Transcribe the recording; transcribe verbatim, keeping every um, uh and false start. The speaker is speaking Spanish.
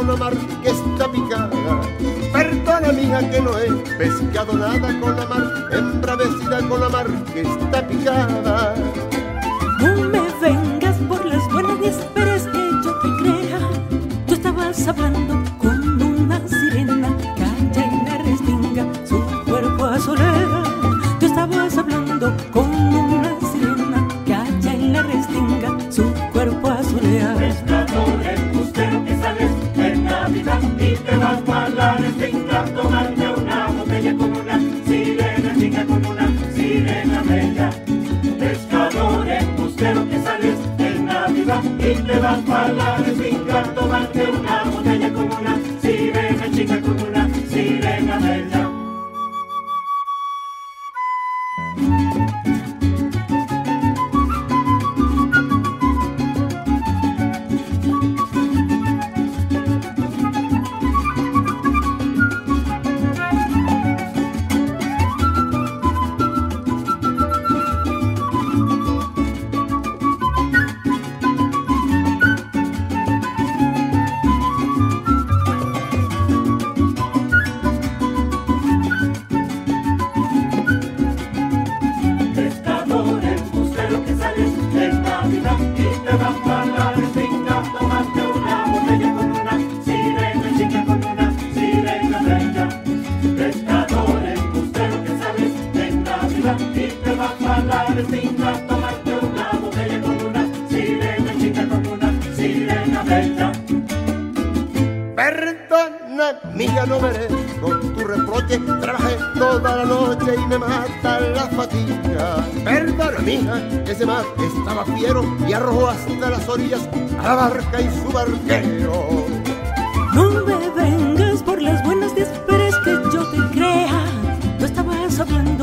la mar que está picada. Perdona, mija, que no he pescado nada con la mar, embravecida con la mar que está picada. No me vengas por las buenas ni esperes que yo te crea. Tú estabas hablando con una sirena, calla y la respinga su cuerpo azulea. Tú estabas hablando con una sirena, calla y la restinga su cuerpo azulea. Pescador embustero que sales en Navidad y te vas para la restinga, tomarte una botella con una sirena chica, con una sirena bella. Pescador embustero que sales en Navidad y te vas para la restinga, tomarte una botella con una sirena chica, con una sirena bella. Perdona, mija, no merezco tu reproche. Trabajé toda la noche y me mata la fatiga. Perdona, mija, ese mar estaba fiero y arrojó hasta las orillas a la barca y su barquero. No me vengas por las buenas ni esperes que yo te crea. Tú estabas hablando